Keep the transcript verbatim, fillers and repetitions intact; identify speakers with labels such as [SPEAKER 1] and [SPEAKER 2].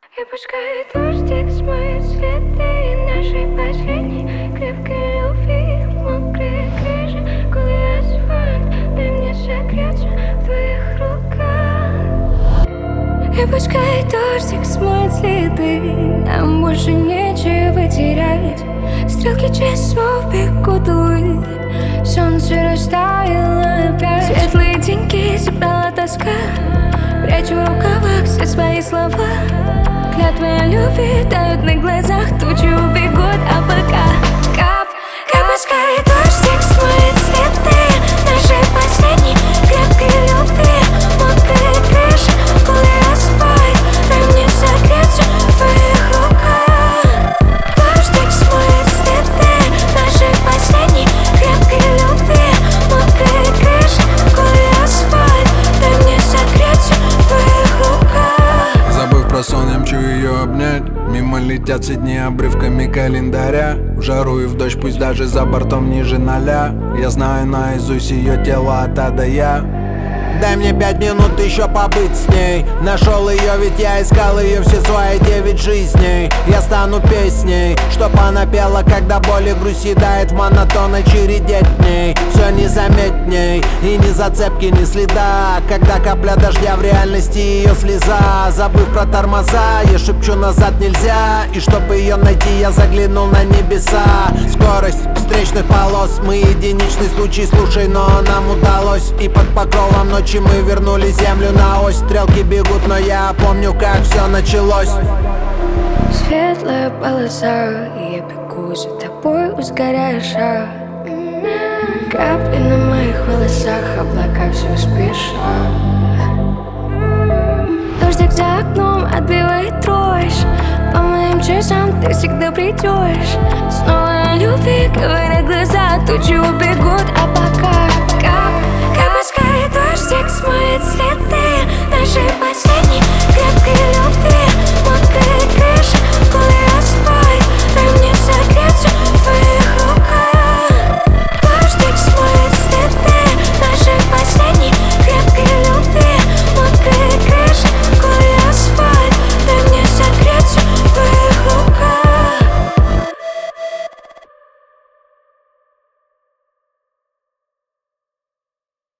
[SPEAKER 1] И пускай дождик смоет следы нашей последней крепкой любви. Мокрые крыши, голый асфальт, дай мне согреться в твоих руках. И пускай дождик смоет следы, нам больше нечего терять. Стрелки часов бегут ввысь, солнце растаяло опять. Светлые деньги забрала тоска, прячу в рукавах все свои слова. Клятвы любви тают на глазах, тучи убегут, а пока кап, кап, пускай дождик смоет следы нашей последней крепкой любви. Мокрые крыши, голый асфальт, дай мне согреться в твоих руках. Дождик смоет следы нашей последней крепкой любви. Мокрые крыши, голый асфальт, дай мне согреться в твоих руках.
[SPEAKER 2] Забыв про сон, я мчу ее обнять. Мимо летят все дни обрывками календаря. В жару и в дождь, пусть даже за бортом ниже ноля. Я знаю наизусть ее тело от А до Я. Дай мне пять минут еще побыть с ней. Нашел ее, ведь я искал ее все свои девять жизней. Я стану песней, чтоб она пела, когда боль и грусть съедает в монотонной череде дней. Все незаметней, и ни зацепки, ни следа, когда капля дождя в реальности ее слеза. Забыв про тормоза, я шепчу назад нельзя. И чтоб ее найти, я заглянул на небеса. Скорость встречных полос, мы единичный случай, слушай, но нам удалось. И под покровом ночи мы вернули землю на ось. Стрелки бегут, но я помню, как все началось.
[SPEAKER 1] Светлая полоса, и я бегу за тобой, ускоряя шаг. Капли на моих волосах, облака все спешат. Дождик за окном отбивает дрожь. По моим часам ты всегда придешь. Снова о любви говорят глаза, тучи убегут, а пока